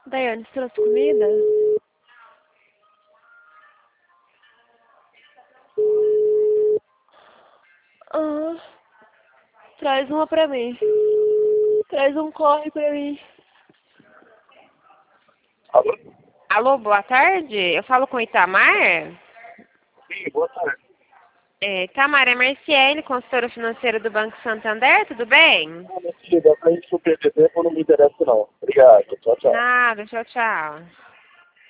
Daiane, você trouxe comida? Ah, traz uma pra mim. Traz um corre pra mim. Alô? Alô, boa tarde. Eu falo com Itamar. Sim, boa tarde. Itamar, é Marciele, consultora financeira do Banco Santander, tudo bem? Minha filha, pra gente não perder tempo, não me interessa não. Obrigado. Tchau, tchau. Nada, tchau, tchau.